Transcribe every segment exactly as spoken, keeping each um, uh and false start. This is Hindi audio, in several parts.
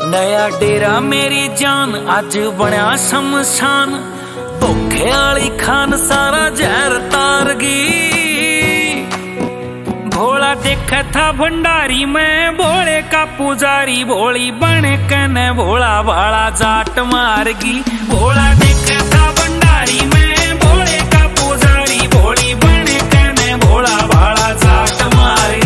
नया डेरा मेरी जान अज बनया शमशान, धोखे आली खान सारा जहर तार गई। भोला देखा था भंडारी में भोले का पुजारी, भोली बने कने भोला भाला जाट मारगी। भोला देखा था भंडारी में भोले का पुजारी, भोली बने कने भोला भाला जाट मारगी।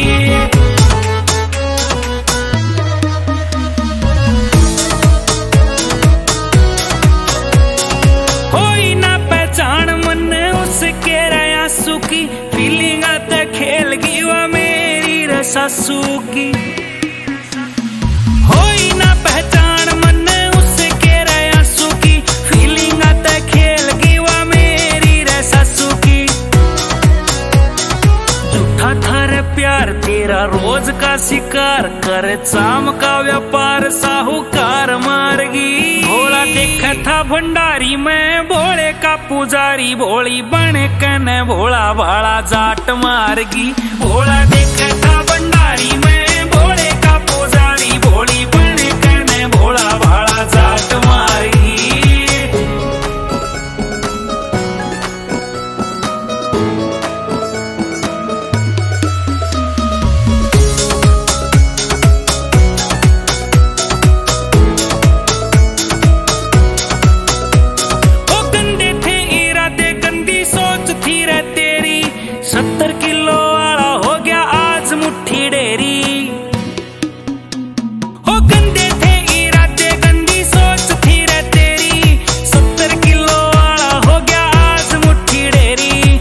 कोई ना पहचान मन उसके रया सुखी, फीलिंग आते खेल गई वो मेरी रसासू की। होई ना पहचान मन उसके रया सुखी, फीलिंग आते खेल गई वो मेरी रसासू की। झूठा थारे प्यार तेरा रोज का शिकार, कर चाम का व्यापार साहूकार मारगी। भोला देखा था भंडारी में भोले का पुजारी, भोली बने कने भोला भाला जाट मारगी। भोला देखा था भंडारी में भोले का पुजारी, भोली बने कने भोला भाला जाट मारगी। सत्तर किलो वाला हो गया आज मुट्ठी डेरी। हो गंदे थे इरादे गंदी सोच थी रे तेरी, सत्तर किलो वाला हो गया आज मुट्ठी डेरी।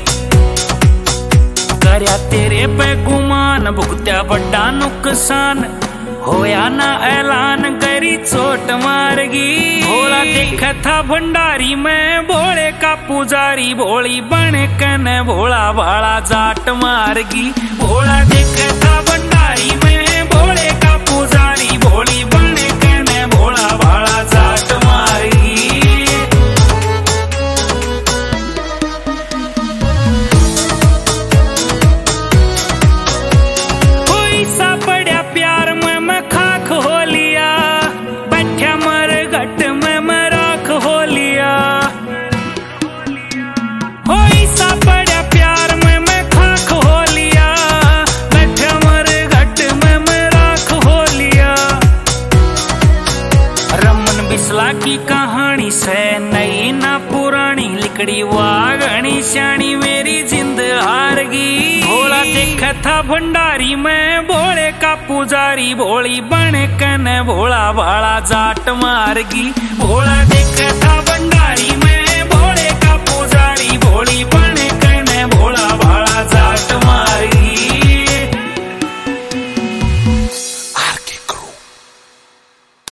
करया तेरे पे गुमान भुगत्या बड़ा नुकसान, होया ना ऐलान करी चोट मारगी। भोला देखा था भंडारी में भोले का पुजारी, भोली बने कने भोला भाला जाट मारगी। भोला देखा था भंडारी में भोले का पुजारी, भोली बने कने भोला भाला जाट मारगी। कोई सा बड़ा प्यार में मैं खाक हो लिया, बैठा मर घट में मैं राख हो लिया। होई सा बड़ा प्यार में मैं खाक हो लिया, बैठा मर घट में मैं राख हो लिया। रमन बिस्ला की कहानी से नई ना पुरानी, लिकड़ी वागणी श्याणी मेरी जिंद हारगी। भोला देखा था भंडारी में भोले का पुजारी, भोली बने कने भोला भाला जाट मारगी। भोला देखा था भंडारी में भोले का पुजारी, भोली बने